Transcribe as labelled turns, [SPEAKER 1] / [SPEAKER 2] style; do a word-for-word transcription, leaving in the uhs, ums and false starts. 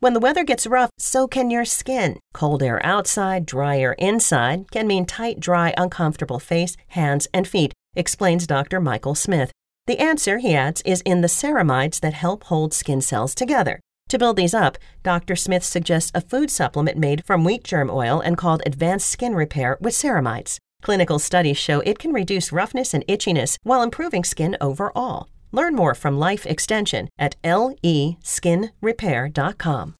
[SPEAKER 1] When the weather gets rough, so can your skin. Cold air outside, dry air inside can mean tight, dry, uncomfortable face, hands, and feet, explains Doctor Michael Smith. The answer, he adds, is in the ceramides that help hold skin cells together. To build these up, Doctor Smith suggests a food supplement made from wheat germ oil and called Advanced Skin Repair with ceramides. Clinical studies show it can reduce roughness and itchiness while improving skin overall. Learn more from Life Extension at L E skin repair dot com.